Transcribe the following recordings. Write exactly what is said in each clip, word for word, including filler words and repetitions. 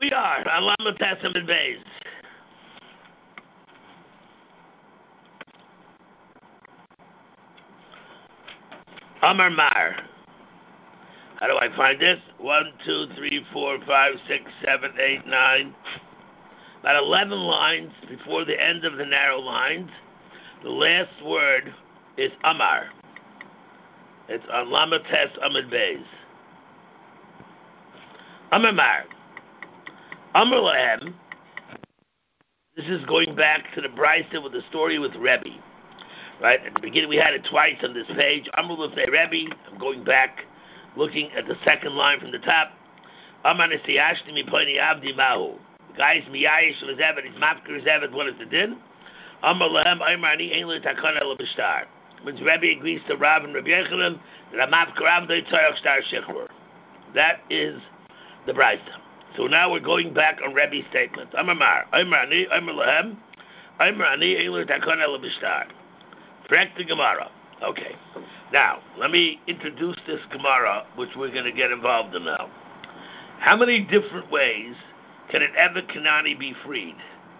We are on Lama Testament Bays. Amar Mar. How do I find this? One, two, three, four, five, six, seven, eight, nine. About eleven lines before the end of the narrow lines. The last word is Amar. It's on Lama Tes Amid Bays. Amar Mar. Amar Lahem. This is going back to the Brisa with the story with Rebbe. Right? At the beginning we had it twice on this page. Amar Lefnei Rebbe. I'm going back, looking at the second line from the top. Amar Nesiyashti Miponi Avdi Mahu. The guy is Miyayish of his Evet. He's Mafkir his Evet. What is the din? Amar Lahem Aymar Ani Ein Li Takana Ela B'Shtar. When Rebbe agrees to Rav and Rabbi Yechanan that a Mafkir Avdi Tzarech Shtar Shechrur. That is the Brisa. So now we're going back on Rebbe's statement. Amar Mar, Amar Ani, Amar Lahem, Amar Ani, Eilu Takon El Bishtar. Correct the Gemara. Okay. Now, let me introduce this Gemara, which we're going to get involved in now. How many different ways can an Evet Kanani be freed?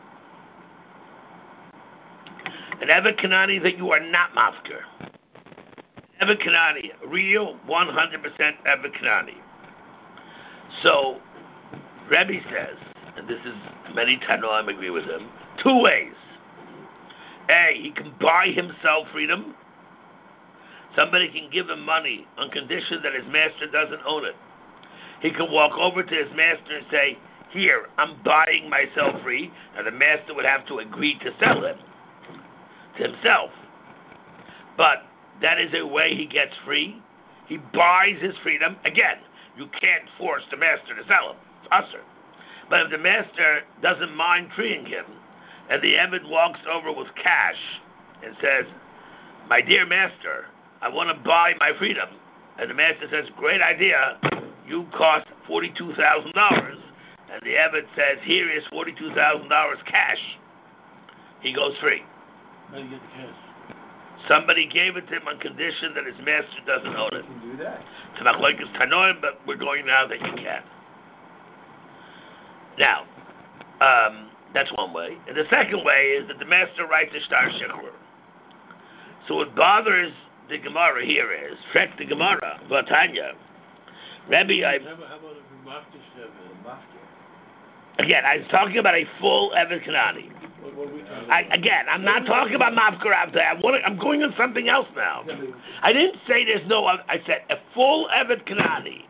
An Evet Kanani that you are not Mafkir. Evet Kanani, real, one hundred percent Evet Kanani. So, Rebbe says, and this is many Tanoim agree with him, two ways. A, he can buy himself freedom. Somebody can give him money on condition that his master doesn't own it. He can walk over to his master and say, here, I'm buying myself free, and the master would have to agree to sell him to himself. But that is a way he gets free. He buys his freedom. Again, you can't force the master to sell him. Usher. But if the master doesn't mind freeing him, and the Eved walks over with cash and says, my dear master, I want to buy my freedom, and the master says, great idea, you cost forty-two thousand dollars, and the Eved says, here is forty-two thousand dollars cash, he goes free. How do you get the cash? Somebody gave it to him on condition that his master doesn't own it. You can do that. It's not like it's Tanoim, but we're going now that you can. Now, um, that's one way. And the second way is that the master writes a Shtar Shechrur. So what bothers the Gemara here is, Frek the Gemara, Vatanya, Rebbe, I... How about, how about if you mafkish have a mafkish? Again, I was talking about a full Evet Kanani. What, what we talking I, about? again, I'm not talking about Mafkar Avdai. I want to, I'm going on something else now. I didn't say there's no other. I said a full Evet Kanani.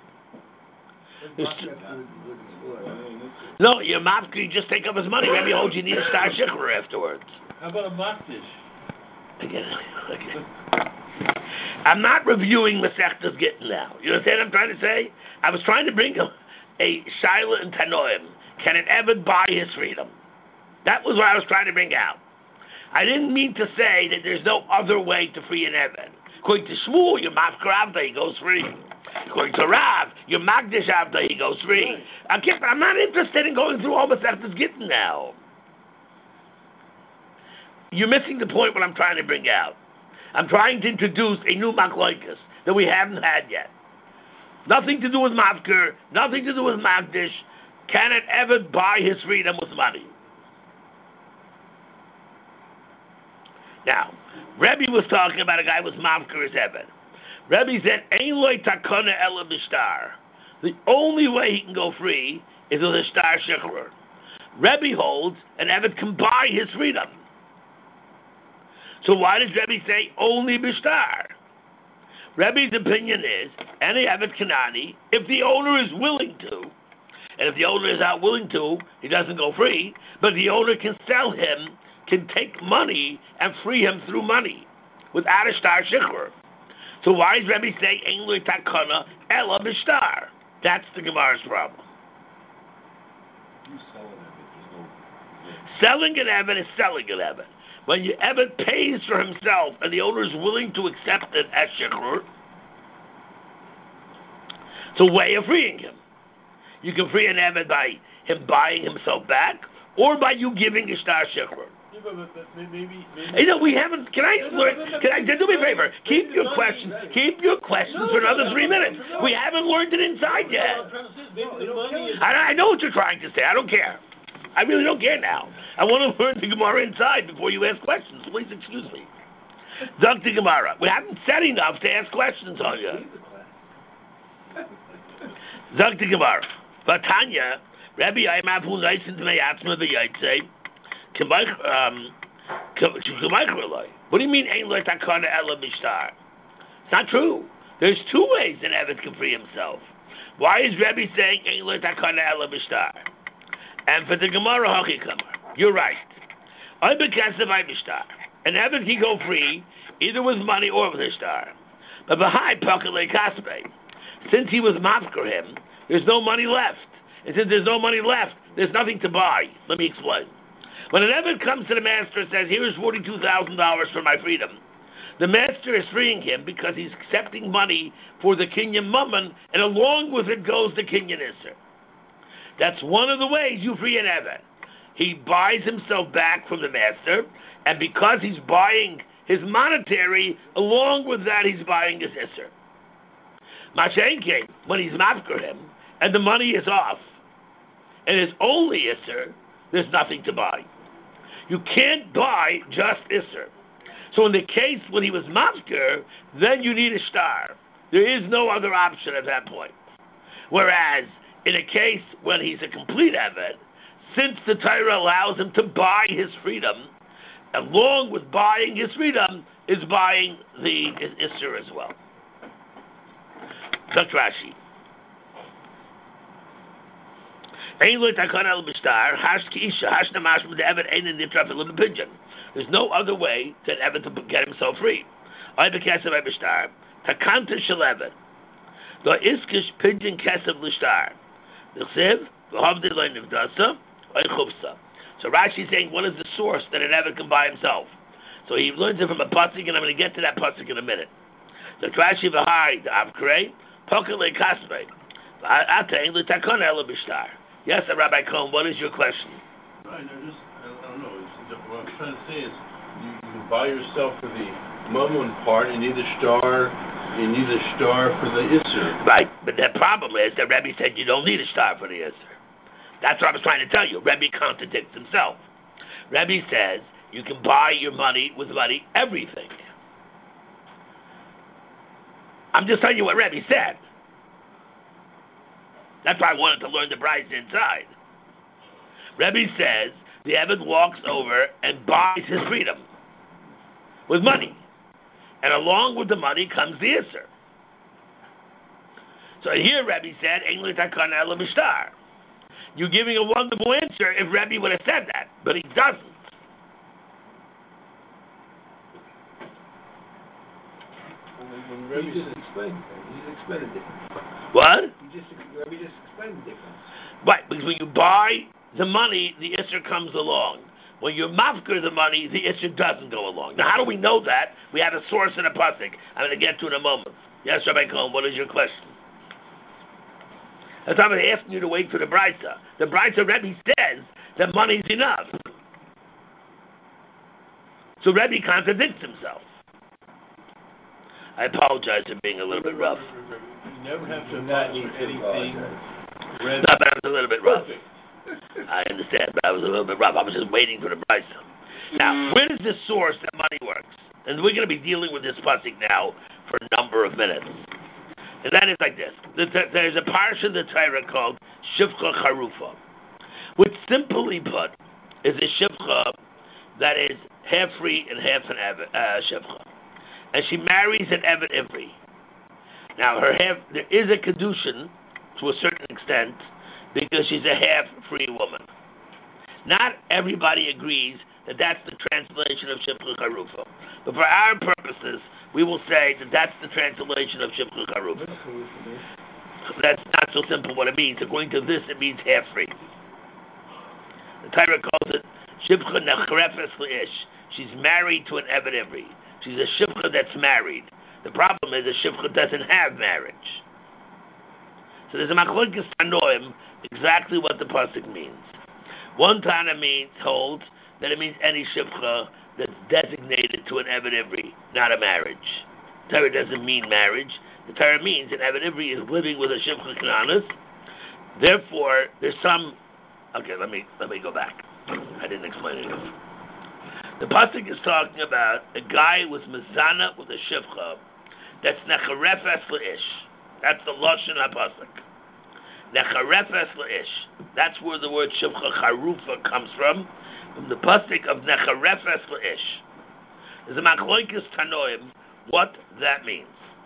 No, your Mafkar, you just take up his money. Maybe hold you need a Star Shikra afterwards. How about a mafkish? Again, again. I'm not reviewing Masechtas Gittin now. You understand what I'm trying to say? I was trying to bring a, a Shaila and Tanoim. Can an Evet buy his freedom? That was what I was trying to bring out. I didn't mean to say that there's no other way to free an Evet. According to Shmuel, your Mafkar Avda, he goes free. According to Rav, your Magdish Avda, he goes free. Right. Okay, but I'm not interested in going through all Masechtas Gittin now. You're missing the point what I'm trying to bring out. I'm trying to introduce a new Machlokes that we haven't had yet. Nothing to do with Mafkar, nothing to do with Magdish. Can an Evet buy his freedom with money? Now, Rebbe was talking about a guy with Mafkar his Evet. Rebbe said, Ein loy takona ela b'shtar. The only way he can go free is with a shtar shechrur. Rebbe holds an Evet can buy his freedom. So why does Rebbe say only b'shtar? Rebbe's opinion is, any Evet Kanani, if the owner is willing to, and if the owner is not willing to, he doesn't go free, but the owner can sell him, can take money and free him through money without a shtar shikhr. So why does Rebbe say ein lo takana ela b'shtar? That's the Gemara's problem. You sell an Evet, no... Selling an Evet is selling an Evet. When your Evet pays for himself and the owner is willing to accept it as shikhr, it's a way of freeing him. You can free an Evet by him buying himself back, or by you giving a shtar shikhr. Yeah, but, but, but maybe, maybe. You know, we haven't. Can I No, no, learn? no, no, Can I do me a favor? Keep maybe your money, questions. right. Keep your questions No, for another no, three no, minutes. no, no. We haven't learned it inside No, yet. no, I'm trying to say is maybe the money is. I, I know what you're trying to say. I don't care. I really don't care now. I want to learn the Gemara inside before you ask questions. Please excuse me. Dunk the Gemara. We haven't said enough to ask questions on you. Dunk the Gemara. Vatanya, Rabbi Aymav who license me atzma v'yaitze. Um, what do you mean ain't like takana ela mishtar? It's not true. There's two ways an Eved can free himself. Why is Rabbi saying ain't like takana ela mishtar? And for the Gemara Hachikamar, you're right. I'm b'kasav I mishtar. An Eved can go free either with money or with a star. But behind pakale kasbe, since he was mafker him, there's no money left. And since there's no money left, there's nothing to buy. Let me explain. When an Eved comes to the master and says, here is forty-two thousand dollars for my freedom, the master is freeing him because he's accepting money for the Kinyan Mammon, and along with it goes the Kinyan Isser. That's one of the ways you free an Eved. He buys himself back from the master, and because he's buying his monetary, along with that he's buying his Isser. Mashenke, when he's mafker him, and the money is off, and it's only Isser, there's nothing to buy. You can't buy just Isser. So in the case when he was mafker, then you need a star. There is no other option at that point. Whereas, in a case when he's a complete Eved, since the Torah allows him to buy his freedom, along with buying his freedom, is buying the Isser as well. Dr. Rashi. There's no other way to Eved to get himself free. Takanta shel the iskish pidyon kesev l'shtar. So Rashi is saying, what is the source that an Eved can buy himself? So he learns it from a pasuk, and I'm going to get to that pasuk in a minute. The Rashi v'hai the avkrei pokele kasvei v'atein l'takon ela b'shtar. Yes, Rabbi Cohen, what is your question? Right, no, just, I don't know. It's, what I'm trying to say is, you, you buy yourself for the mammon part, you need a star, you need a star for the Isser. Right, but the problem is that Rebbe said you don't need a star for the Isser. That's what I was trying to tell you. Rebbe contradicts himself. Rebbe says you can buy your money with money, everything. I'm just telling you what Rebbe said. That's why I wanted to learn the Bryce inside. Rebbe says the Eved walks over and buys his freedom with money. And along with the money comes the Isser. So here Rebbe said, English takana ela b'shtar. You're giving a wonderful answer if Rebbe would have said that, but he doesn't. When Rebbe he just explained it. He just explained it differently. What? He just, Rebbe just explained the difference. Right, because when you buy the money, the Isser comes along. When you mafker the money, the Isser doesn't go along. Now, how do we know that? We have a source in a pasuk. I'm going to get to in a moment. Yes, Rabbi Cohen, what is your question? That's why I'm asking you to wait for the Brisa. The Brisa Rebbe says that money's enough. So Rebbe contradicts himself. I apologize for being a little bit rough. You never have to imagine anything. No, but I was a little bit rough. I understand, but I was a little bit rough. I was just waiting for the Brisa. Now, where is the source that money works? And we're going to be dealing with this pasuk now for a number of minutes. And that is like this. There's a parsha in the Torah called Shivcha Charufa, which simply put is a Shivcha that is half free and half an Eved, uh, Shivcha. And she marries an Eved Ivri. Now, her half, there is a Kedushin to a certain extent because she's a half-free woman. Not everybody agrees that that's the translation of Shivcha Charufa. But for our purposes, we will say that that's the translation of Shivcha Charufa. That's not so simple what it means. According to this, it means half-free. The Torah calls it Shivcha Nechrefes Le'ish. She's married to an Eved Ivri. She's a Shivcha that's married. The problem is a Shivcha doesn't have marriage. So there's a machlokes tanoim exactly what the pasuk means. One Tana means holds that it means any shivcha that's designated to an Eved Ivri, not a marriage. Torah doesn't mean marriage. The Torah means an Eved Ivri is living with a shivcha kananis. Therefore, there's some. Okay, let me let me go back. I didn't explain it enough. The pasuk is talking about a guy with mezana with a shivcha that's necharefes leish. That's the lashon hapasuk. Necharefes leish. That's where the word shivcha charufa comes from, from the pasuk of necharefes leish. There's a machloikis tanoim what that means.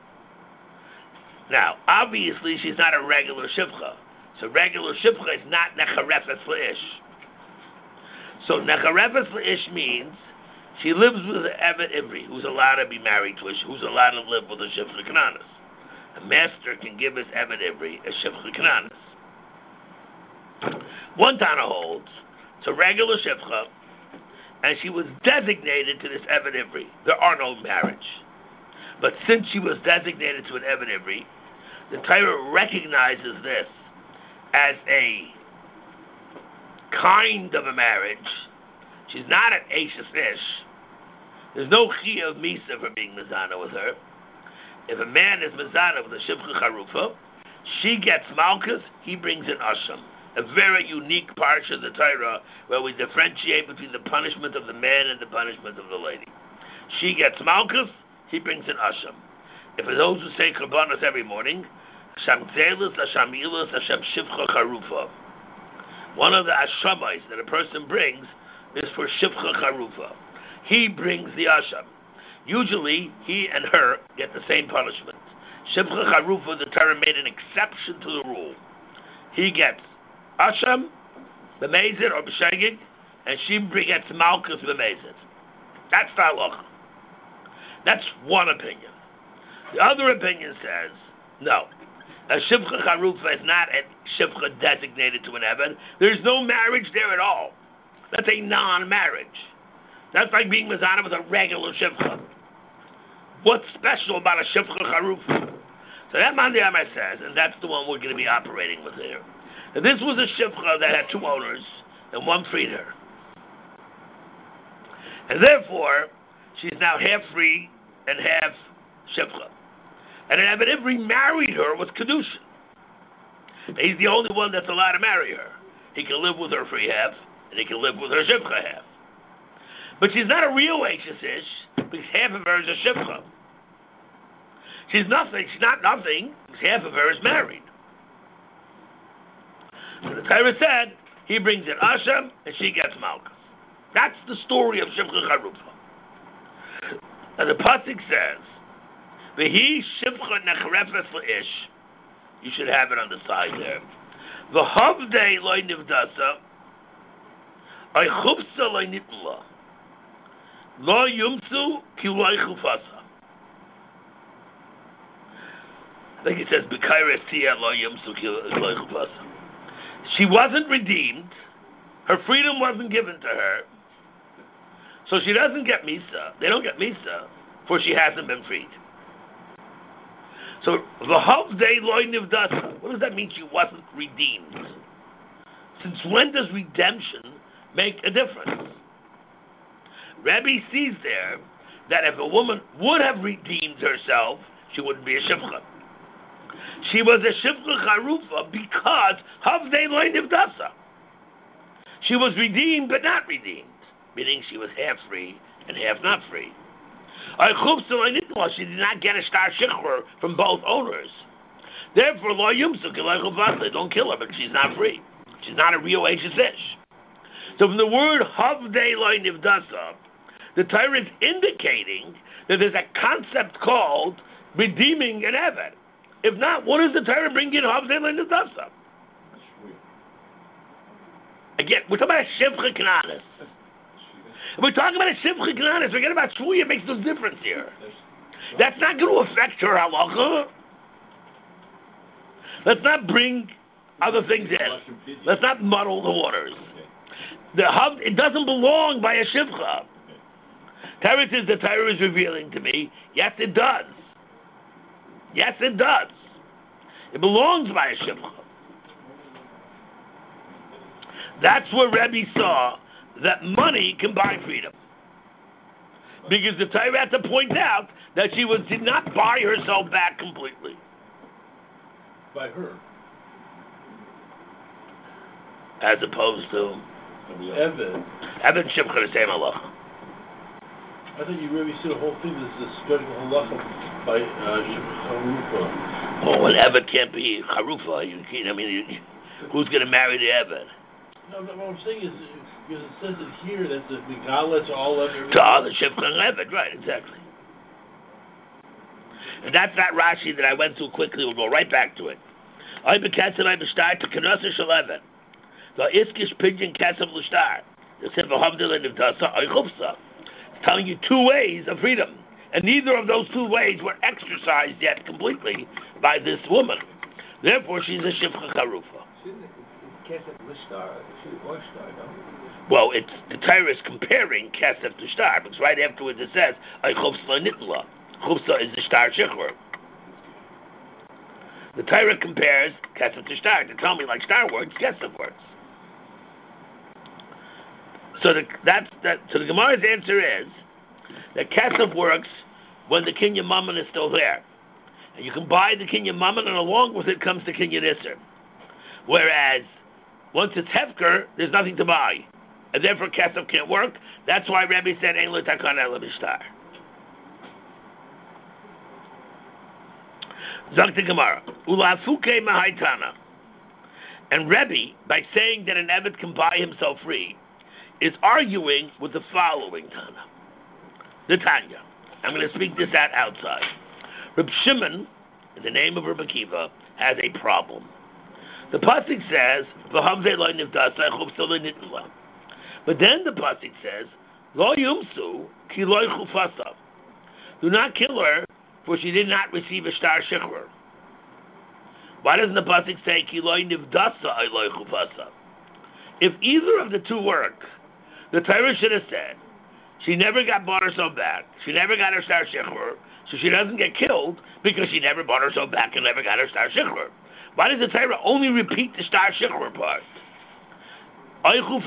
Now, obviously, she's not a regular shivcha. So regular shivcha is not necharefes leish. So necharefes leish means she lives with an Eved Ivri, who's allowed to be married to a, who's allowed to live with a shivcha kananis. A master can give his Eved Ivri a shivcha kananis. One Tana holds it's a regular shivcha, and she was designated to this Eved Ivri. There are no marriage, but since she was designated to an Eved Ivri, the Torah recognizes this as a kind of a marriage. She's not an Ashes Ish. There's no Chiyah of Misa for being Mizana with her. If a man is Mizana with a Shivcha Charufa, she gets Malchus, he brings in Asham. A very unique parsha of the Torah where we differentiate between the punishment of the man and the punishment of the lady. She gets Malchus, he brings in Asham. If for those who say Karbanos every morning, Hashem Tzelis, Hashem Ilas, Hashem Shivcha Charufa. One of the Ashamais that a person brings is for Shivcha Charufa. He brings the Asham. Usually, he and her get the same punishment. Shivcha Charufa, the Torah made an exception to the rule. He gets Asham, B'mezid or B'shegig, and she gets Malchus B'mezid. That's the halacha. That's one opinion. The other opinion says, no. A Shivcha Charufa is not a Shivcha designated to an Eved. There's no marriage there at all. That's a non-marriage. That's like being Mazana with a regular Shivcha. What's special about a Shivcha Charufa? So that Mandiyama says, and that's the one we're going to be operating with here. Now, this was a Shivcha that had two owners, and one freed her. And therefore, she's now half free and half Shivcha. And an Eved Ivri married her with Kedushin. He's the only one that's allowed to marry her. He can live with her free half, and he can live with her Shivcha half. But she's not a real Ashes Ish, because half of her is a Shivcha. She's nothing, she's not nothing, because half of her is married. So the Torah said, he brings in Asham, and she gets Malchus. That's the story of Shivcha Charufa. And the pasuk says, V'hi Shivcha necharefes leish. You should have it on the side there. V'havdei loy nivdasa, ay chupsa loy nitla, lo yumsu ki loy chufasa. I think it says B'kaires tia lo yumsu ki loy chufasa. She wasn't redeemed. Her freedom wasn't given to her. So she doesn't get Misa. They don't get Misa, for she hasn't been freed. So, v'havdei loy nivdasa. What does that mean she wasn't redeemed? Since when does redemption make a difference? Rabbi sees there that if a woman would have redeemed herself, she wouldn't be a shivcha. She was a shivcha charufa because havdei loy nivdasa. She was redeemed but not redeemed, meaning she was half free and half not free. She did not get a star shikhr from both owners. Therefore, lo yumsuk don't kill her, but she's not free. She's not a real Ashes Ish. So from the word havdei loy nivdasa, the Torah is indicating that there's a concept called redeeming an Eved. If not, what does the Torah bring in havdei loy nivdasa? Again, we're talking about a shivcha kananis. We're talking about a shivcha kananis. Forget about shvuya. It makes no difference here. That's not going to affect her halacha. Let's not bring other things in. Let's not muddle the waters. The hav, it doesn't belong by a shivcha. Torah says the Torah is revealing to me. Yes, it does. Yes, it does. It belongs by a shivcha. That's where Rebbe saw that money can buy freedom. Because the Torah had to point out that she was did not buy herself back completely. By her. As opposed to Evan. Evan Shimcha the same halacha. I thought you really see the whole thing as a special halacha by uh, Shimcha Harufa. Oh, an Evan can't be Harufa. You can't, I mean, you, who's going to marry the Evan? No, no, what I'm saying is, because it says it here that the Megala to all other... To all the Shimcha and Evan, right, exactly. And that's that Rashi that I went through quickly. We'll go right back to it. I beketzel I b'shtar to Knesset shel Evan. The iskish pigeon kesef l'shtar. The sefer Havdil and Nivdasa I chufsa. It's telling you two ways of freedom, and neither of those two ways were exercised yet completely by this woman. Therefore, she's a shivcha charufa. Well, it's the Torah is comparing kesef to shtar, because right afterwards it says I chufsa nitla. Chufsa is the shtar shechur. The Torah compares kesef to shtar to tell me like shtar works, kesef works. So the that's that. So the Gemara's answer is that kesef works when the kinyan mammon is still there, and you can buy the kinyan mammon, and along with it comes the kinyan isser. Whereas once it's hefker, there's nothing to buy, and therefore kesef can't work. That's why Rebbe said ein lo takana ela b'shtar. Zok the Gemara ulafuke mahaitana, and Rebbe, by saying that an eved can buy himself free, is arguing with the following Tana. The Tanya. I'm going to speak this out outside. Reb Shimon, in the name of Reb Akiva, has a problem. The pasuk says, "V'hamzei lo nivdasa chufsa lo nitla," but then the pasuk says, "Lo yumsu ki lo chufasa." Do not kill her, for she did not receive a shtar shechur. Why doesn't the pasuk say ki lo nivdasa lo chufasa? If either of the two work, the Torah should have said, she never got bought herself back. She never got her shtar shechur, so she doesn't get killed because she never bought herself back and never got her shtar shechur. Why does the Torah only repeat the shtar shechur part? Lo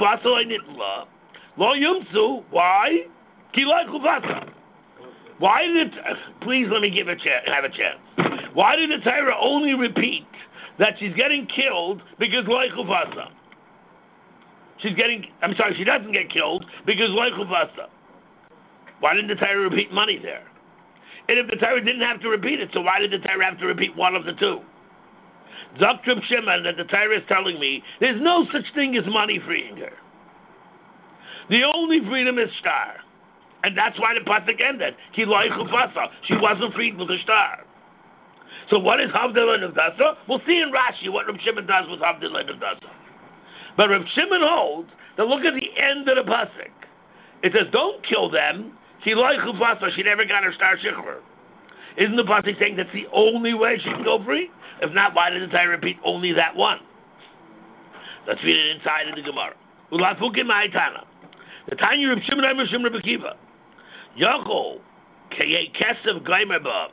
yumsu. Why? Ki lo chufasa. Why did it? Please let me give a chance. Have a chance. Why did the Torah only repeat that she's getting killed because lo chufasa? She's getting, I'm sorry, she doesn't get killed because lo chufasa. Why didn't the Torah repeat money there? And if the Torah didn't have to repeat it, so why did the Torah have to repeat one of the two? Zok Reb Shimon, that the Torah is telling me there's no such thing as money freeing her. The only freedom is shtar. And that's why the pasuk ended. Ki lo chufasa. She wasn't freed with a shtar. So what is Havdil and Nivdasa? We'll see in Rashi what Reb Shimon does with Havdil and Nivdasa. But Reb Shimon holds that look at the end of the pasuk. It says, "Don't kill them. Ki lo chufasa." She never got her shtar shechur. Isn't the pasuk saying that's the only way she can go free? If not, why did the Torah repeat only that one? Let's read it inside of the Gemara. Ulafukim ma'itana. The Tanya Reb Shimon Reb Shimon Reb Akiva. Yachol k'yei kesef gleimer ba.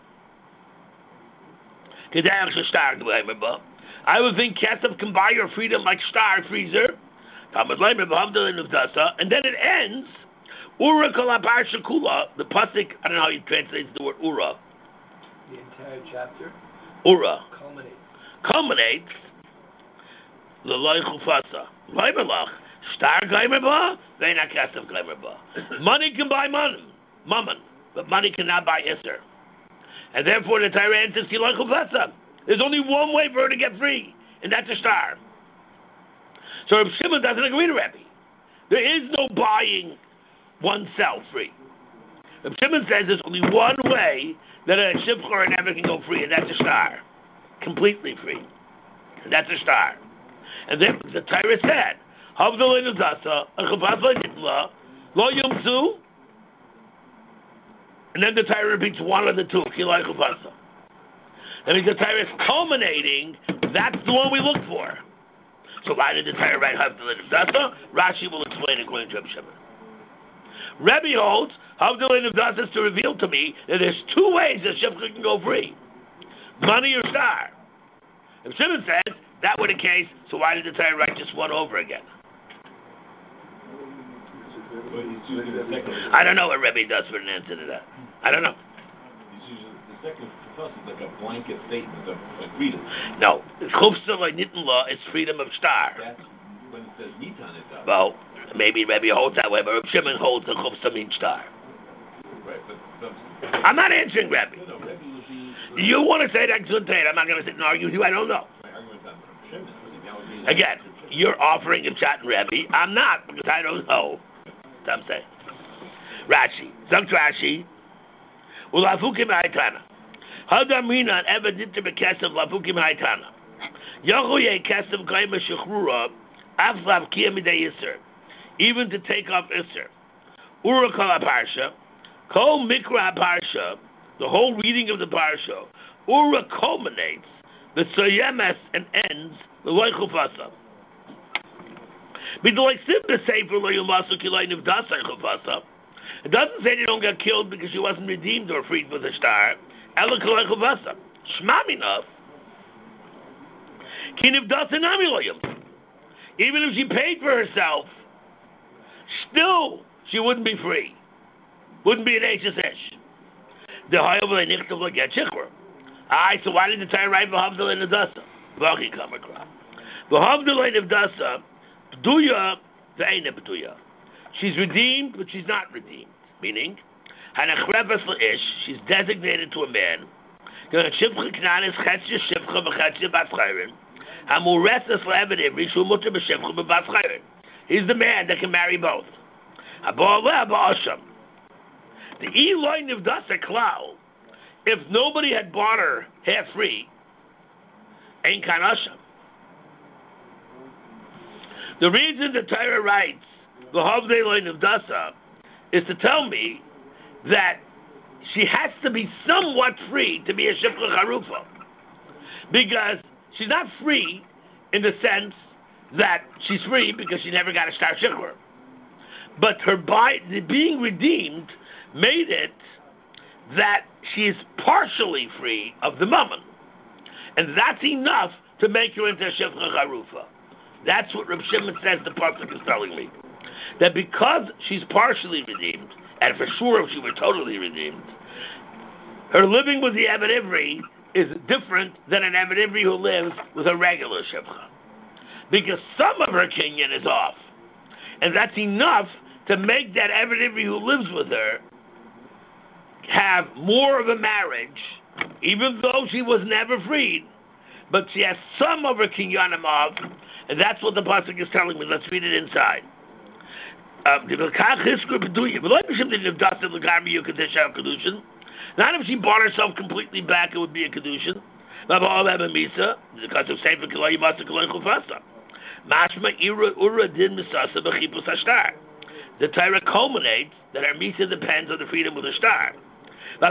K'derech shtar gleimer ba. I would think kesef can buy your freedom like shtar freezer. And then it ends. Ura kolapar shekula. The pasuk. I don't know how he translates the word ura. The entire chapter. Ura Culminates. Culminates. L'loy chufasa. Leimerlach. Shtar gleimer ba. Ve'ena kesef gleimer ba. Money can buy money, mammon, but money cannot buy isser. And therefore the Torah answers ki lo chufasa. There's only one way for her to get free, and that's a shtar. So Reb Shimon doesn't agree to Rebbe. There is no buying oneself free. Reb Shimon says there's only one way that a shivcha or an ever can go free, and that's a shtar. Completely free. And that's a shtar. And then the Torah said, Havdil Nivdasa, Chufasa Nitla, Lo Yumsu, and then the Torah repeats one of the two, Ki lo chufasa. That means the Torah is culminating, that's the one we look for. So why did the Torah write Havdil Nivdasa? Rashi will explain according to Reb Shimon. Rebbe holds Havdil Nivdasa is to reveal to me that there's two ways that shivcha can go free: money or shtar. If Shimon says that were the case, so why did the Torah write just one over again? But he's using the second. I don't know what Rebbe does for an answer to that. I don't know. He's using the second for us is like a blanket statement of like freedom. No, Chufsa like Nitin law is freedom of star. That's when it says Nitan, it does. Well, maybe Rebbe holds that way, but Reb Shimon holds the Chufsa means star. Right, but, but I'm not answering Rebbe. no, no, Rebbe would be. You want to say that Gesundheit? I'm not going to sit and argue with you. I don't know. My argument's on Reb Shimon, but that would be Again, you're offering him shot and Rebbe. I'm not because I don't know. That's what I'm saying. Rashi, Zakt Rashi, Ulafukim Haitana. Hadamina ever did to be Kesef Lafukim Haitana. Yahuye Kesef Gaima Shechrura, Aflav Kiyamide Yisr, even to take off Isser. Urakal Parsha, Kol Mikra Parsha, the whole reading of the Parsha, Ura culminates, the Soyemes and ends the Loichufasa. It doesn't say they don't get killed because she wasn't redeemed or freed with a star. Shmaminov. Even if she paid for herself, still she wouldn't be free. Wouldn't be an H S H. The Hayavle Nichtav like a Chikra. Alright, so why did the Torah write V'havdil in the Dasa? V'achi Kamakra. V'havdil in the Dasa, P'duya, V'eina P'duya. She's redeemed, but she's not redeemed. Meaning, Hanachreves La'ish, she's designated to a man. Shivcha Knanis Chetzia Shivcha V'chetzia Bat Chayrin. Hamureses La'evedim, Rishu Mutter B'Shivcha B'Bat Chayrin. He's the man that can marry both. Ha'ba'aleh Ha'ba'asham. The Eloi Nivdasa Klau, if nobody had bought her half free, ain't Kanasham. The reason the Torah writes the Havdei Eloi Nivdasa is to tell me that she has to be somewhat free to be a Shifcha Charufa. Because she's not free in the sense that she's free because she never got a star Shikhr. But her by the being redeemed made it that she is partially free of the mammon. And that's enough to make her into a Shifcha Charufa. That's what Reb Shimon says the Pasuk is telling me. That because she's partially redeemed, and for sure if she were totally redeemed, her living with the Eved Ivri is different than an Eved Ivri who lives with a regular Shifcha. Because some of her kinyan is off. And that's enough to make that Eved Ivri who lives with her have more of a marriage, even though she was never freed. But she has some of her kinyanim off, and that's what the pasuk is telling me. Let's read it inside. Um, not if she bought herself completely back, it would be a kedushin. Because of Sefer Kilay Masa Kilay Chufasa. Mashma Ira Ura Din Misasa B'Chipus Hashtar. The Torah culminates that her misa depends on the freedom of the star. So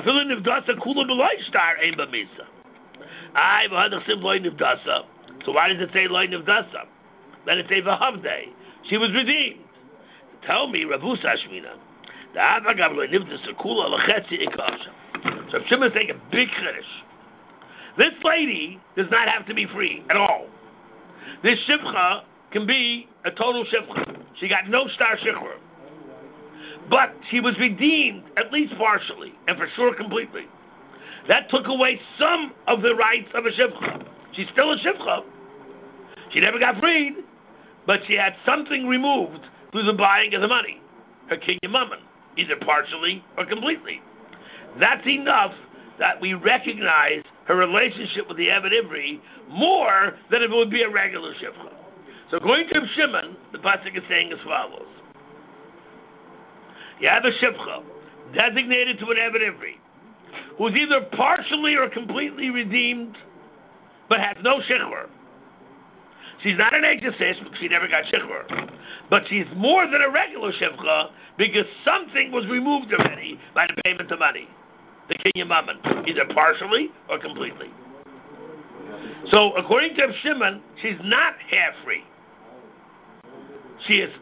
why does it say Loy Nivdasa? Then it say V'havdei. She was redeemed. Tell me, Rabu Sashmina. The Avagab Loy Nivdasa Kula L'Chetzi Ikasha. So Shimon take a big chiddush. This lady does not have to be free at all. This shivcha can be a total shivcha. She got no star shikhr. But she was redeemed, at least partially, and for sure completely. That took away some of the rights of a shivcha. She's still a shivcha. She never got freed, but she had something removed through the buying of the money. Her kinyan mammon, either partially or completely. That's enough that we recognize her relationship with the Eved Ivri more than if it would be a regular shivcha. So going to Shimon, the pasuk is saying as follows. You have a shivcha designated to an Eved Ivri who's either partially or completely redeemed but has no shikhr. She's not an exorcist because she never got shikhr. But she's more than a regular shivcha because something was removed already by the payment of money. The kinyan mammon, either partially or completely. So, according to Shimon, she's not half free. She is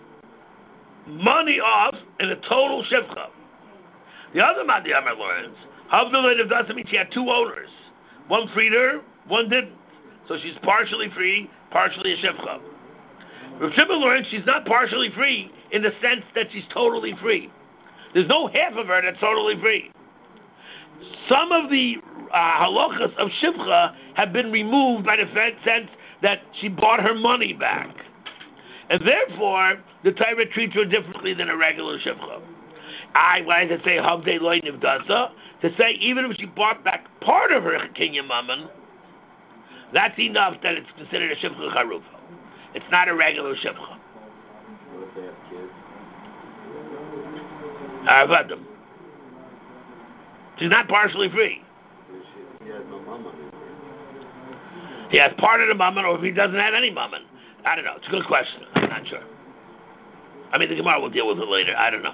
money off in a total shivcha. The other Madi Amar learns, Havdalah doesn't mean she had two owners. One freed her, one didn't. So she's partially free, partially a shivcha. Rav Shimon learns she's not partially free in the sense that she's totally free. There's no half of her that's totally free. Some of the uh, halachas of shivcha have been removed by the sense that she bought her money back. And therefore, the Torah treats her differently than a regular shivcha. I, why does it say Havdei Lo Nivdasa? To say even if she bought back part of her kinyan mammon, that's enough that it's considered a shivcha charufa. It's not a regular shivcha. What if they have kids? I've had them. She's not partially free. He has no mammon. He has part of the mammon, or if he doesn't have any mammon. I don't know. It's a good question. I'm not sure. I mean, the Gemara will deal with it later. I don't know.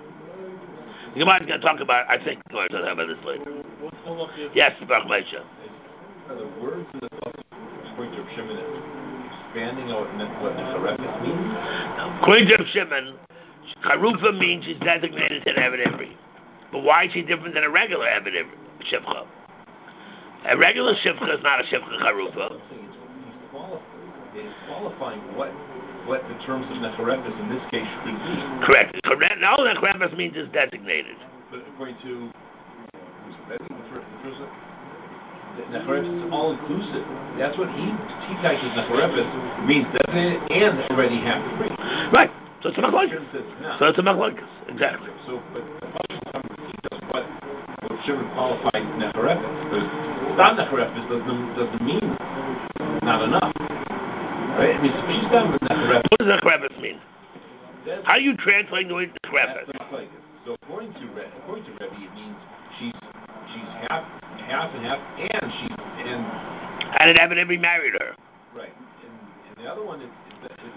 The Gemara is going to talk about, I think, the Gemara is going to talk about this later. What's halacha? Yes, Baruch Moshe. Are the words in the Pasuk according to Rav Shimon expanding on what the Charefis means? According to Rav Shimon, Charufa means she's designated to Eved Ivri. But why is she different than a regular Eved Ivri Shivcha? A regular Shivcha is not a Shivcha Charufa. I'm saying it's, he's qualifying. He's qualifying what what the terms of Necharefis in this case should be. Correct. Correct. No, Necharefis means it's designated. But according to who's Rebbe, the first, the first Necharefis is all inclusive. That's what he he types as Necharefis means designated and already half free. Right. So it's a machlokes. No. So it's a machlokes. Exactly. So, but the Pasuk comes to teach us what what Shimon qualified Necharefis. Because not Necharefis doesn't doesn't mean not enough. Right? I mean, so she's done with Necharefis. What does Necharefis mean? How are you translating the word Necharefis? So according to Rebbe, according to Rebbe, it means she's she's half half and half, and she and And an Eved Ivri married her. right. And, and the other one is, is that it's,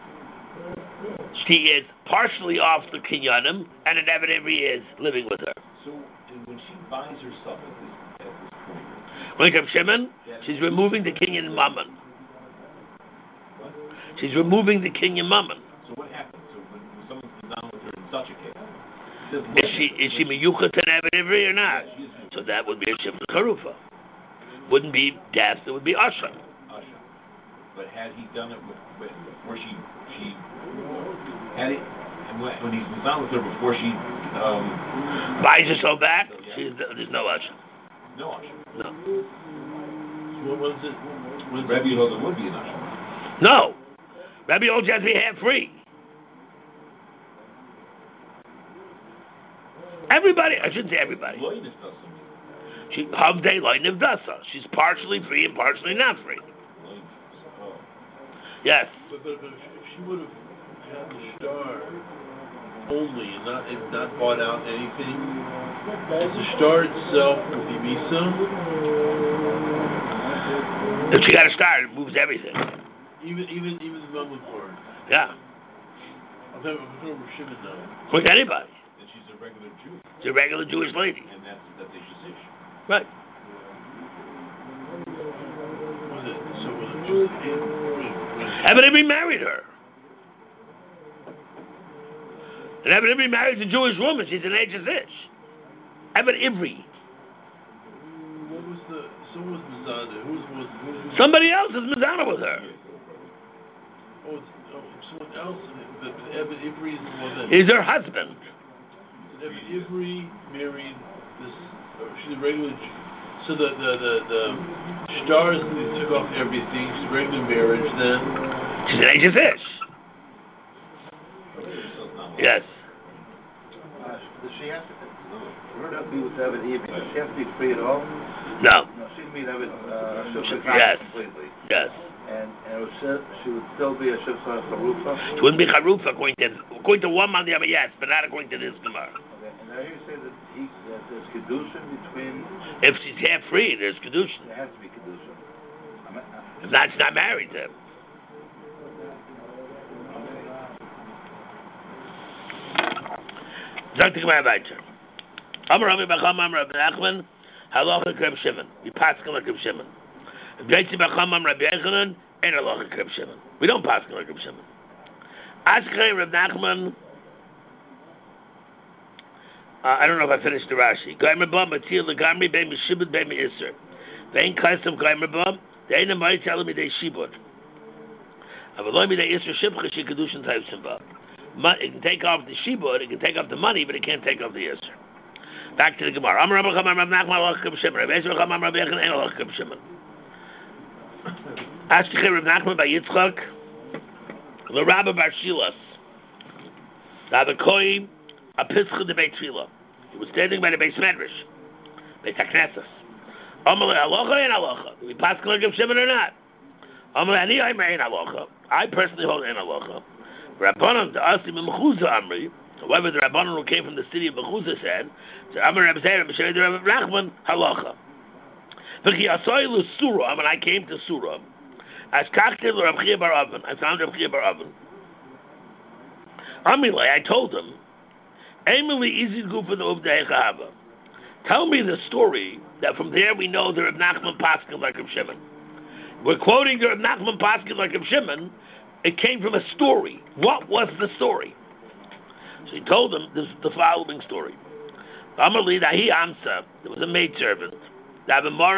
She is partially off the kinyanim, and an Eved Ivri is living with her. so and when she buys herself at this at this point, Like Rav Shimon, she's removing the kinyan mammon. what? She's removing the kinyan mammon. So what happens? So when, when someone's been down with her in such a case, does Is she is she miyuchat to an Eved Ivri or not? Yeah, she is. So that would be a shivcha charufa. Wouldn't be death; it would be usher. Usher. But had he done it with, with before she she had it, and when, when he's been down with her before she um, Buys herself back. So, yeah. She's, there's no usher. no usher. No. What was it? When's Rabbi Yehuda would be an usher. No. Rabbi Old has to be half free. Everybody, I shouldn't say everybody. Loinus doesn't mean She Havdei Lo Nivdasa. She's partially free and partially not free. loinus. Oh. Yes. But, but, but if she would have had the star only and not and not bought out anything, is the star itself will be misa? If she got a star, it moves everything. Even even even the mammon part. Yeah. I'm talking I'm talking about Shimon now. With anybody. And she's a regular Jew, She's a regular Jewish lady. and that's that's a shish. Right. Was it so? Was it just him? Eved Ivri married her. And Eved Ivri marries a Jewish woman. She's an H S Ish. Eved Ivri. What was the? Someone was Mizana. Who was was? Who was Somebody else is Mizana with her. Oh, it's, oh, someone else. But Evan Ivry is the one that. He's her husband. Evan Ivry married this. Uh, she's a regular. Jew. So the the the, the stars they took off everything. She's a regular marriage then. She's an H S Ish. Yes. Uh, does she have to, for her to be with Evan Ivy, does she have to be free at all? No. No, she'd meet Evan, uh, Shivcha Yes. completely. Yes. And, and it was, she she would still be a Shivcha Charufa? She wouldn't be Charufa according to, according to one man, the other, yes, but not according to this Gemara. Okay, and I hear you say that, he, that there's Kedushin between, If she's half free, there's Kedushin. there has to be Kedushin. I'm, I'm, If not, she's not married to him. Sagt die Gemara weiter. Amar Rabbi Bacham, Amar Rabbi Nachman, Halacha Kreb Shimon. We paskin like Kreb Shimon. Greitzi Bacham, Amar Rabbi Yechanan, and Halacha Kreb Shimon. We don't paskin like Kreb Shimon. Askei Rabbi Nachman, uh, I don't know if I finished the Rashi. Gaimer Ba, Matil, Legamri, Bein Meshibud, Bein Me'isr. Bein Kaisam Gaimer Ba, Deina Mai Tell me they Shibud. It can take off the shibud, it can take off the money, but it can't take off the yisr. Back to the Gemara. Amar Rabbi Chama Rav Nachman Alach Kab Shimon. Rabbi Yisrael Chama Rabbi Yechon Ein Alach Kab Shimon. Ashkei Rav Nachman by Yitzchak. The Rabbi Bar Shilas. Rabbi Koi a Pischa de Beit Tfilah. He was standing by the Beis Medrash, Beit HaKnesses. Amar Le Halacha Ein Halacha. Do we pass like Kab Shimon or not? Amar Le Ani Aimer Ein Halacha. I personally hold Ein Halacha. Rabbanon to Asim and Mechuza Amri. However, the Rabbanon who came from the city of Mechuza said, so Amar Rabbi Zeir, Rabbi Rabbi Nachman, halacha. V'chi asoi l'sura, when I came to Surah, as kaktiv Rabbi Chia bar Avin, I found Rabbi Chia bar Avin. Amilei, I told him, Emily easy go for the Uvdei Chahava. Tell me the story, that from there we know the Rabbi Nachman Paskin like Rabbi Shimon. We're quoting the Rabbi Nachman Paskin like Rabbi Shimon. It came from a story. What was the story? So he told him this is the following story. Amali Dahi Amsa, there was a maidservant. The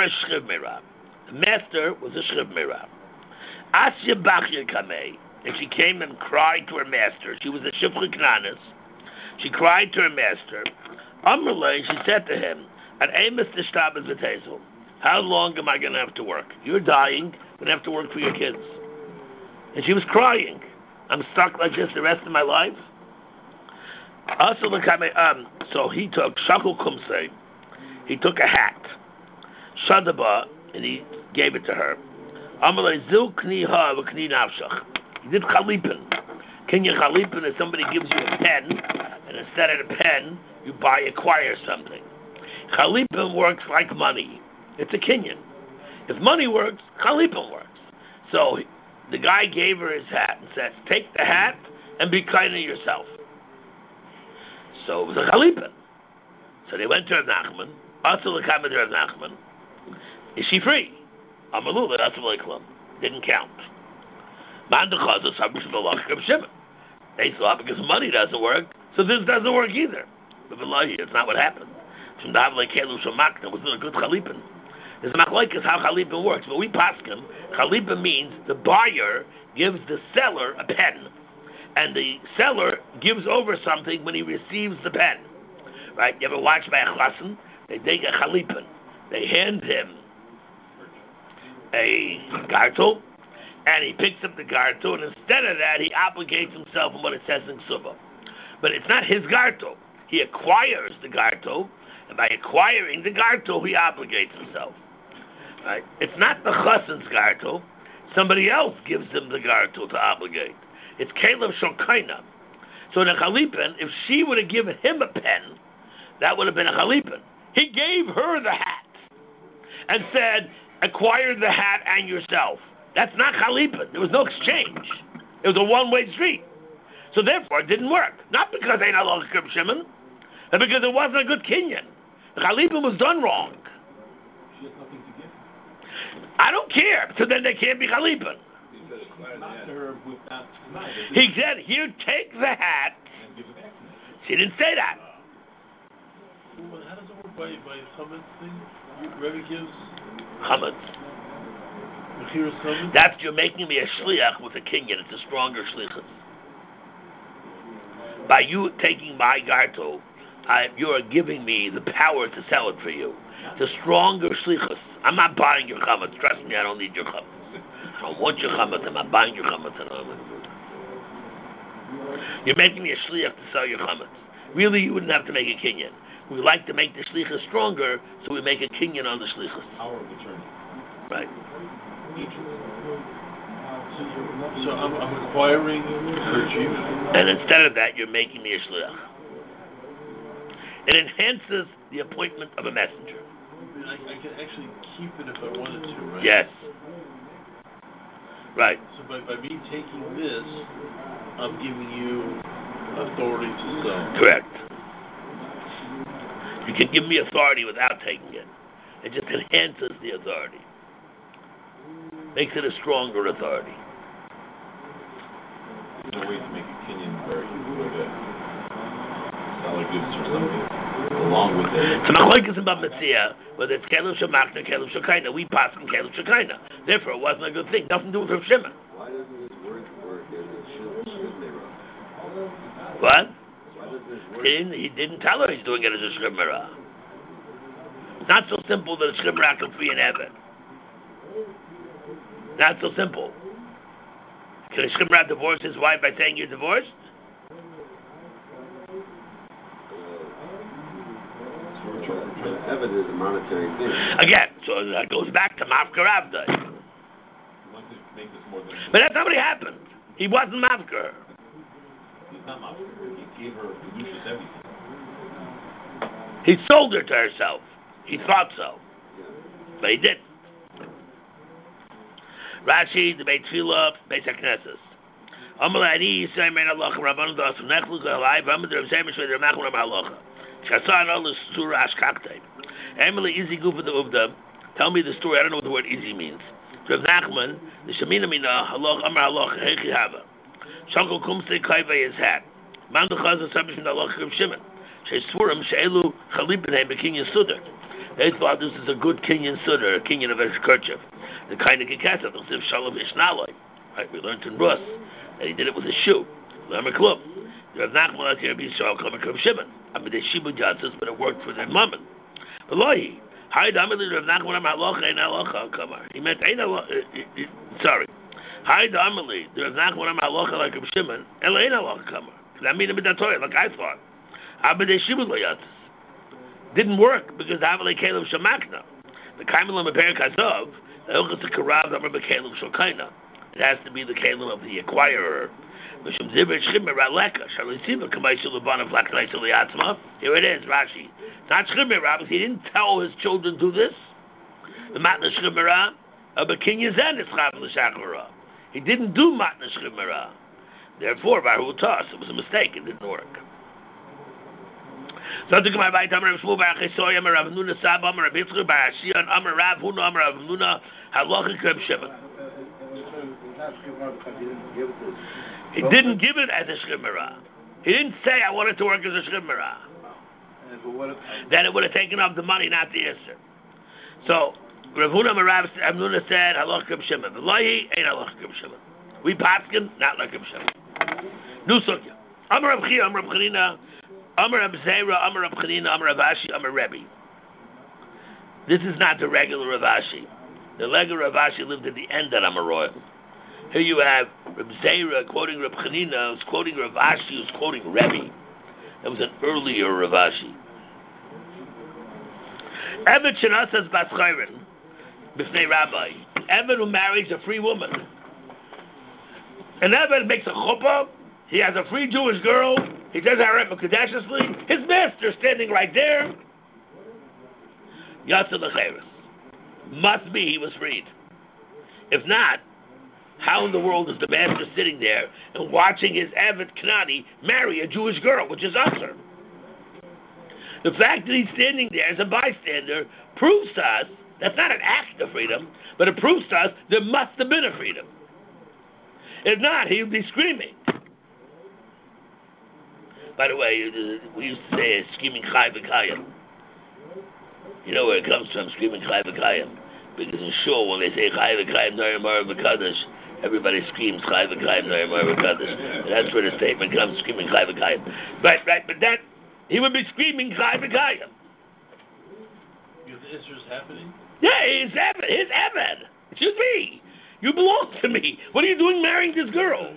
master was a Shriv Mirah. Asya Bachya Kamei, and she came and cried to her master. She was a Shifra Knanis. She cried to her master. Amrullah, she said to him, "At Amos the Shtabas V'Tezel, how long am I going to have to work? You're dying. You're going to have to work for your kids." And she was crying. I'm stuck like this the rest of my life. Also, um, so he took Shakul Kumse. He took a hat, Shadaba, and he gave it to her. Amalei Zil Kni Ha V'Kni Nafshach. He did Chalipin. Kenya Chalipin is somebody gives you a pen, and instead of the pen, you buy, acquire something. Chalipin works like money. It's a Kenyan. If money works, Chalipin works. So the guy gave her his hat and said, "Take the hat and be kind to yourself." So it was a Chalipin. So they went to Rav Nachman. Also, the comment to Rav Nachman. Is she free? Amalula, that's what I didn't count. They thought because money doesn't work, so this doesn't work either. But it's not what happened. It wasn't a good Chalipin. There's a machlokes how Chalipin works. But we paskin, Chalipin means the buyer gives the seller a pen. And the seller gives over something when he receives the pen. Right? You ever watch by a chassan? They take a Chalipin. They hand him a gartel, and he picks up the gartel, and instead of that, he obligates himself on what it says in Ksubah. But it's not his gartel. He acquires the gartel, and by acquiring the gartel, he obligates himself. Right? It's not the chassan's gartel. Somebody else gives him the gartel to obligate. It's Caleb Shokaina. So in a Chalipin, if she would have given him a pen, that would have been a Chalipin. He gave her the hat and said, "Acquire the hat and yourself." That's not Chalipin. There was no exchange. It was a one-way street. So therefore, it didn't work. Not because they not like Reb Shimon, but because it wasn't a good Kenyan. The Chalipin was done wrong. She has nothing to give. I don't care. So then they can't be Chalipin. He said, "Here, take the hat." She didn't say that. Well, how does it work by by chametz thing? Rebbe gives chametz. Mechiras chametz. That's you're making me a shliach with a kinyan. It's a stronger shlichus. By you taking my gartel, I, you are giving me the power to sell it for you. It's a stronger shlichus. I'm not buying your chametz. Trust me, I don't need your chametz. I don't want your chametz. I'm not buying your chametz. You're making me a shliach to sell your chametz. Really, you wouldn't have to make a kinyan. We like to make the shlichus stronger, so we make a kinyan on the shlichus. Power of attorney. Right. So I'm, I'm acquiring kerchief. And instead of that, you're making me a shliach. It enhances the appointment of a messenger. I, mean, I, I can actually keep it if I wanted to, right? Yes. Right. So by, by me taking this, I'm giving you authority to sell. Correct. You can give me authority without taking it. It just enhances the authority. Makes it a stronger authority. There's a way to make a kinyan where you would uh, seller gives or something along with it. So machlokes about Metzia, whether it's Caleb Shemachna or Caleb Shekaina, we pass on Caleb Shekaina. Therefore, it wasn't a good thing. Nothing to do with Rav Shimon. Why doesn't this work What? Why doesn't this work? He didn't, he didn't tell her he's doing it as a shchimera. It's not so simple that a shchimera can free an Eved. Not so simple. Can a shchimera divorce his wife by saying you're divorced? Evidence is a monetary thing. Again, so that goes back to Mafkar Avdai. But that's not what happened. He wasn't Mafkar. He's not Mafkar. He gave her Kedushas everything. He sold her to herself. He thought so. But he didn't. Rashi, the Beit Tfilah, Beit HaKnesses. Amalei ani Yisrael mein halacha Rabbanu das nechlu galai v'amad Rav Zemer shvei Rav Nachman halacha. Shasa anol surah ashkaktei. Emily Izzy Gufa the Uvda. Tell me the story. I don't know what the word Izzy means. Rav Nachman, the Shemina mina halach Amar halacha hechi hava. Shakol kumstei kaivei his hat. Man the chazah sabish min halacha Rav Shimon. Sheisvurim she'elu chalibinei bekinyan sudar. They thought this is a good kinyan sudar, a kinyan of a kerchief. The kind of kekesef, they'll say shalom ishnaloi. Right, we learned in Rus that he did it with a shoe. Lemmer klub. Rav Nachman here be Yisrael coming from Shimon. I mean, they shibu jatzes, but it worked for their mammon. But lohi, hi damili Rav Nachman am halacha ein halacha kamar. He meant ein halacha. Sorry, hi damili Rav Nachman am halacha like Rav Shimon. El ein halacha kamar. That means it Torah, like I thought. Aber they shibu jatzes didn't work because Havale Caleb Shamakna. The Kaimelam of Perik Hazov, the Hilchas of Karav Amar Caleb Shokaina. It has to be the Caleb of the acquirer. Here it is, Rashi. Not Shchimera, because he didn't tell his children do this. The Matna Shchimera, a Bekin Yazen is Chav L'Shachara. He didn't do Matna Shchimera. Therefore, Baruch Tas, it was a mistake, it didn't work. So to come by Tamar Shmuel Bar Chesoy Amar Rav Nuna Sab Amar Rav Yitzchak Bar Ashiyan Amar Rav Huna Amar Rav Nuna Halacha Kreb Shimon. He didn't give it as a shchimera. He didn't say I want it to work as a shchimera. Then it would have taken off the money, not the Isser. So Rav Huna Amar Rav Nuna said Halacha Kreb Shimon. V'lohi ain't Halacha Kreb Shimon. We paskin not like Kreb Shimon. Nu sukya. Amar Rav Chia Amar Rav Chanina. Amar Rab Zera, Amar Rab Chanina, Amar Rav Ashi, Amar Rebbe. This is not the regular Rav Ashi. The regular Rav Ashi lived at the end of Amaroyim. Here you have Rab Zera quoting Rab Chanina, who's quoting Rav Ashi, who's quoting Rebbe. That was an earlier Rav Ashi. Eved Shenasas Bas Chayrin, B'fnei Rabbi. Eved who marries a free woman. An Eved makes a chuppah. He has a free Jewish girl. He says, Harem Kadashiously. His master standing right there. Yatsa L'Cheres. Must be he was freed. If not, how in the world is the master sitting there and watching his Eved Kanani marry a Jewish girl, which is Usher? The fact that he's standing there as a bystander proves to us, that's not an act of freedom, but it proves to us there must have been a freedom. If not, he would be screaming. By the way, we used to say screaming Chai V'Kayim. You know where it comes from, screaming Chai V'Kayim. Because in Shul, when they say Chai V'Kayim Noyer Mar V'Kadosh, everybody screams Chai V'Kayim Noyer Mar V'Kadosh. That's where the statement comes, screaming Chai V'Kayim. Right, right, but that, he would be screaming Chai V'Kayim. Because the Isser's happening? Yeah, his Eved, his Eved. Excuse me. You belong to me. What are you doing marrying this girl?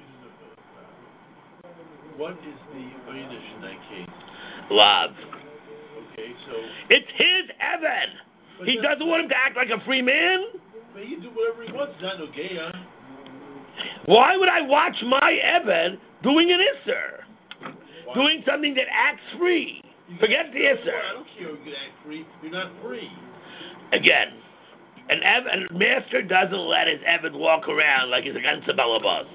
What is the Oynish in that case? Love. Okay, so... It's his Eved. He doesn't want him to act like a free man. But he can do whatever he wants. It's not no gay, huh? Why would I watch my Eved doing an Isser? Why? Doing something that acts free. Forget the Isser. I don't care if you can act free. You're not free. Again, an Eved, a master doesn't let his Eved walk around like he's against a balabas.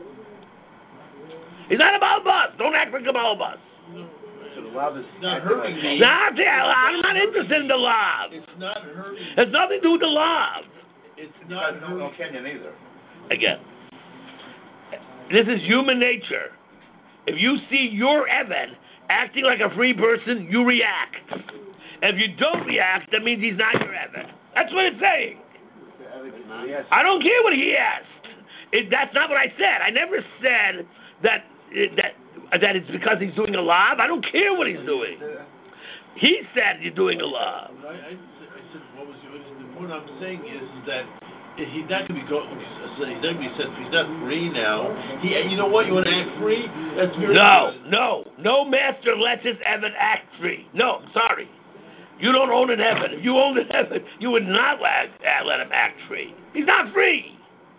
He's not a balabas. Don't act like a balabas. So the love is not hurting me. Not the, I'm not interested in the love. It's not hurting. It has nothing to do with the love. It's not no, hurting. no Kenyan either. Again, this is human nature. If you see your Eved acting like a free person, you react. If you don't react, that means he's not your Eved. That's what it's saying. I don't care what he asked. It, that's not what I said. I never said that that that it's because he's doing a lav? I don't care what he's doing. He said you're doing a lav. I, I, I said, what was your, the point I'm saying is, is that he not going to be going. He's not going to be said he's not free now. He, you know what? You want to act free? That's very no, good. no, no master lets his Eved act free. No, I'm sorry. You don't own an Eved. If you owned an Eved, you would not let, uh, let him act free. He's not free.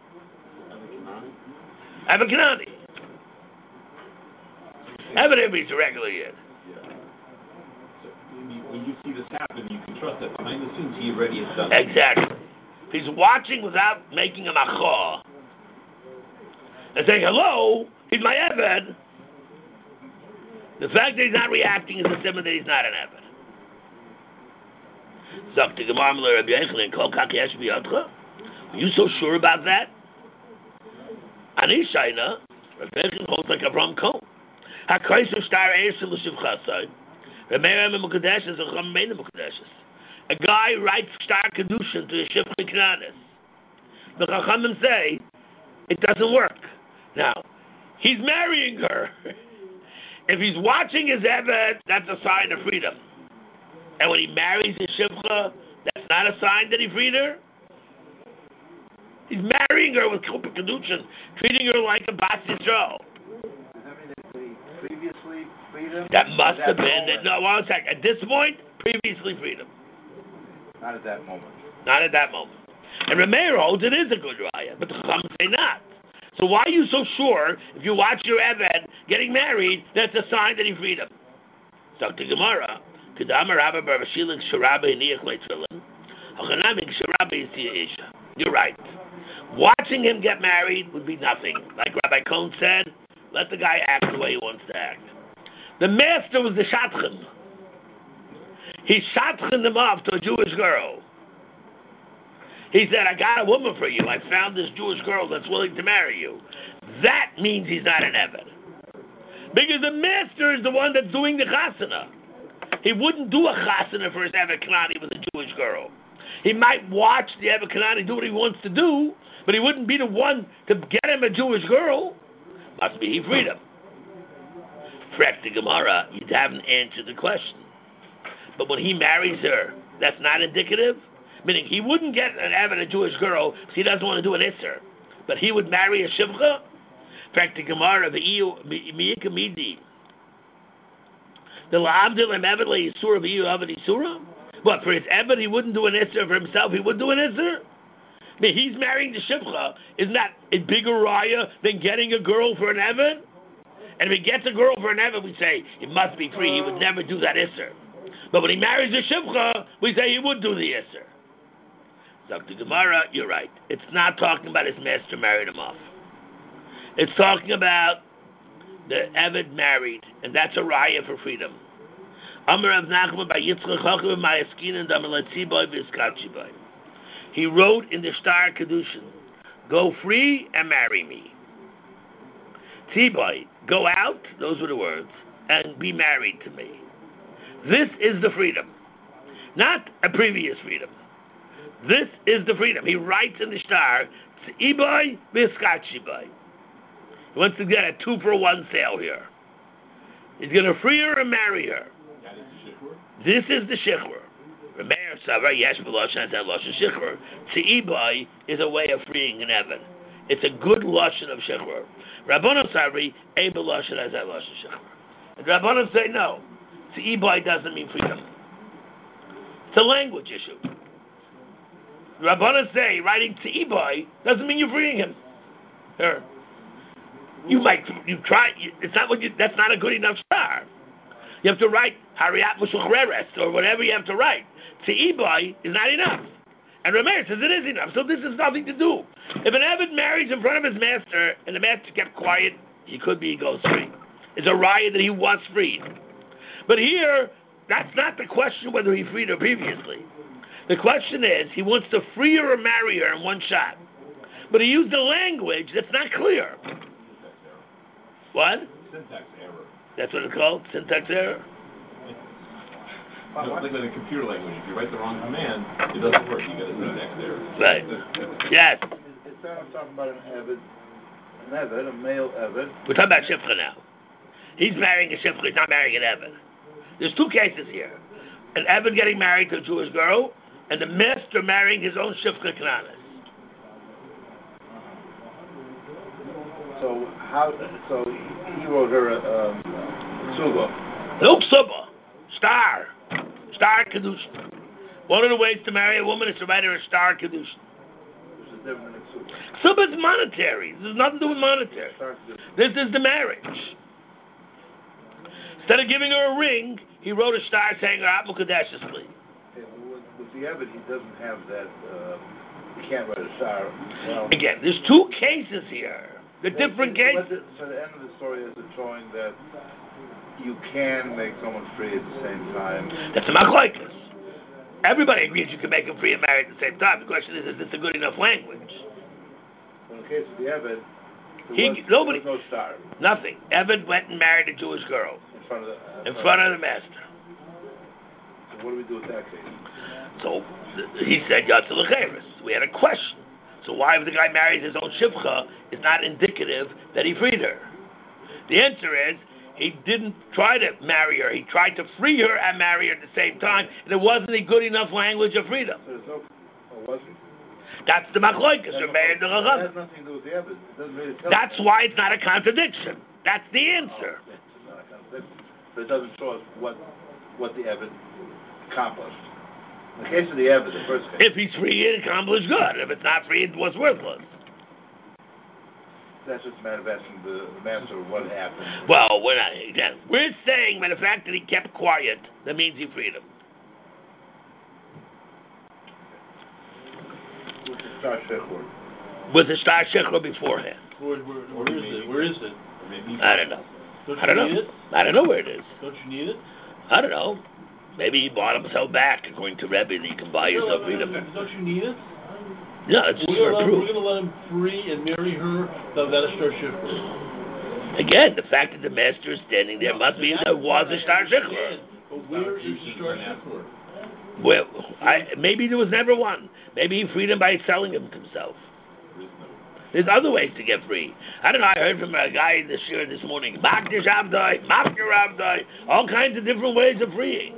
Eved Kanani. Eved is a regular yid. When you see this happen, you can trust that behind the scenes he already has done. Exactly. If he's watching without making a machah and saying, hello, he's my Eved, the fact that he's not reacting is a symptom that he's not an Eved. Are you so sure about that? Ani Shaina, Rabbi Yechon holds like Avram Cohen. HaKaisu Shtar Eirsa L'Shivchasai. A guy writes Shtar Kedushin to Yeshiv Chiknanis. The Chachamim say it doesn't work. Now, he's marrying her. If he's watching his Eved, that's a sign of freedom. And when he marries his Shivcha, that's not a sign that he freed her. He's marrying her with Kupa Kedushin, treating her like a Bas Yisrael. Previously freedom? That must have been that. No, one second. At this point, previously freedom. Not at that moment. Not at that moment. And Rameir holds it is a good raya, but the Chacham say not. So why are you so sure if you watch your Eved getting married, that's a sign that he freed him? Doctor Gemara, Kedama Rabba Barbashilik Sharabe Niach Leitzvilim, Hachanamik Sharabe Isha. You're right. Watching him get married would be nothing. Like Rabbi Cohn said, let the guy act the way he wants to act. The master was the Shatchan. He Shatchaned him off to a Jewish girl. He said, I got a woman for you. I found this Jewish girl that's willing to marry you. That means he's not an Eved. Because the master is the one that's doing the chasana. He wouldn't do a chasana for his Eved Kanani with a Jewish girl. He might watch the Eved Kanani do what he wants to do, but he wouldn't be the one to get him a Jewish girl. Must be he freed him. Correct the Gemara, you haven't answered the question. But when he marries her, that's not indicative? Meaning he wouldn't get an Eved, a Jewish girl, because he doesn't want to do an Isser. But he would marry a Shivcha? Correct the Gemara, the Miyika Midi. The La'abdil and Eved Le'Yisura V'Iyu Avad Yisura? What, for his Eved he wouldn't do an Isser, for himself he would do an Isser? I mean, he's marrying the Shivcha. Isn't that a bigger raya than getting a girl for an Eved? And if he gets a girl for an Eved, we say, it must be free, he would never do that Isser. But when he marries a Shivcha, we say he would do the Isser. Doctor Gemara, you're right. It's not talking about his master married him off. It's talking about the Eved married, and that's a raya for freedom. Amar Rav Nachman by Yitzchak Chacham Ma'askin and Damalatziboy Vizkachiboy. He wrote in the Shtar Kedushin, go free and marry me. Tziboy, go out, those were the words, and be married to me. This is the freedom, not a previous freedom. This is the freedom. He writes in the Shtar, Tziboy Vizkachiboy. He wants to get a two for one sale here. He's going to free her and marry her. This is the Shechur. Remeir Savar Yesh B'Loshan Zeh Loshan Shechur. Tziboy is a way of freeing an Eved. It's a good Loshan of Shechur. Rabbanon Savari Ein B'Loshan Zeh Loshan Shechur. And Rabbanon say no. Tziboy doesn't mean freedom. It's a language issue. Rabbanon say writing Tziboy doesn't mean you're freeing him. Her. You might you try. It's not what you. That's not a good enough star. You have to write Hariat Mushuchreres or whatever you have to write. Tziboy is not enough. And Rameir says it is enough. So this has nothing to do. If an Eved marries in front of his master and the master kept quiet, he could be he goes free. It's a riot that he wants freed. But here, that's not the question whether he freed her previously. The question is he wants to free her or marry her in one shot. But he used a language that's not clear. What? Syntax error. That's what it's called? Syntax error? No, it's like with a computer language. If you write the wrong command, it doesn't work. You get a syntax error. Right. Yes. Instead of talking about an Eved, an Eved, a male Eved. We're talking about Shifcha now. He's marrying a shifcha. He's not marrying an Eved. There's two cases here: an Eved getting married to a Jewish girl, and the master marrying his own shifcha Kananis. So how? So he wrote her a um, ksuba. No ksuba. Star. Star kedushin. One of the ways to marry a woman is to write her a star kedushin. Which is different than ksuba. Ksuba is monetary. This has nothing to do with monetary. This is the marriage. Instead of giving her a ring, he wrote a star saying, "Rabu Kadesh's plea." Okay, well, with, with the Eved, he doesn't have that. Uh, he can't write a star. Well, Again, there's two cases here. The different cases. The, so the end of the story is it showing that you can make someone free at the same time. That's a machlokes. Everybody agrees you can make him free and marry at the same time. The question is, is this a good enough language? Well, in the case of the Eved, there, He, was, nobody, there was no star nothing. Evan went and married a Jewish girl in front of the. Uh, in front of the master. So what do we do with that case? So th- he said, Yatzel L'cheres. We had a question. So why, if the guy marries his own shivcha, is not indicative that he freed her? The answer is, he didn't try to marry her. He tried to free her and marry her at the same time, and it wasn't a good enough language of freedom. So there's no, oh, wasn't? That's the machlokes. That Or married the has Chacham. nothing to do with the Eved. It doesn't really tell That's us. why it's not a contradiction. That's the answer. Oh, it's not a contradiction. But it doesn't show us what what the Eved accomplished. In the case of the Eved, the first case. If he's free, it accomplished good. If it's not free, it was worthless. That's just a matter of asking the, the master what happened. Well, we're not, again, we're saying by the fact that he kept quiet, that means he freed him. With the star shechur. With the star shekhar beforehand. Where, where, where is it? Where is it? Maybe I don't know. Don't I don't you know. need it? I don't know where it is. Don't you need it? I don't know. Maybe he bought himself back, according to Rebbe, that you can buy yourself freedom. Don't you need it? No, it's just We're for gonna, let, proof. we're gonna let him free and marry her without a star shifter. Again, the fact that the master is standing there must mean there was a star shekhar. But where is the star shifter? Well, I, maybe there was never one. Maybe he freed him by selling him himself. There's other ways to get free. I don't know, I heard from a guy this year this morning, Makdish Abdai, Makdir Abdai, all kinds of different ways of freeing.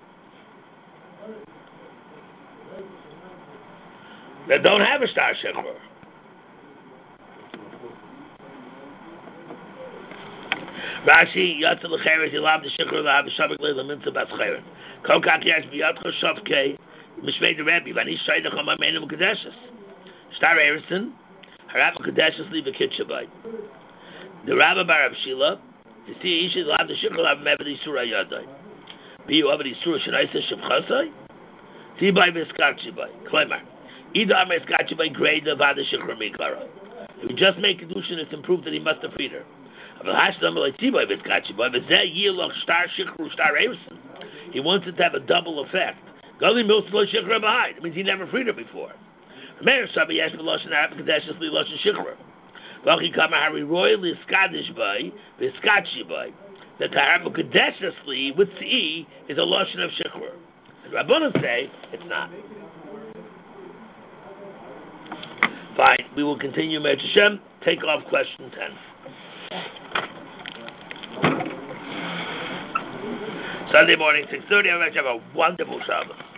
That don't have a star shekhar. Rashi, Yatzel L'cheres, Yilav the shekhar, Lav Shavik Leila Minza Bas Cheren. Kokak Yash B'yatcho Shavkei, Mishmei the Rebbe, Vani Shaydach Hama Meinim Kadeshes. Star Erison, Harab Kadeshes Liva Kitshabai. The Rabbi Bar of Shila, you see, Ishi Lav the shekhar, Lav Mevadi Surah Yadai. Biyu Avadi Surah Shanaisa Shavchasai, Tibai Viskachibai. Klemar. Either Amar Skachibai grade of Vada shekhar Mikara. If we just make Kedushin, it's improved that he must have freed her. He wants it to have a double effect. It means he never freed her before. The Taharamu Kadeshasli with Tz'i is a Lashon of Shikra. And Rabbanan say it's not. Fine, we will continue Me'et Hashem. Take off question ten. Sunday morning, six thirty. I'm going to have a wonderful Shabbos.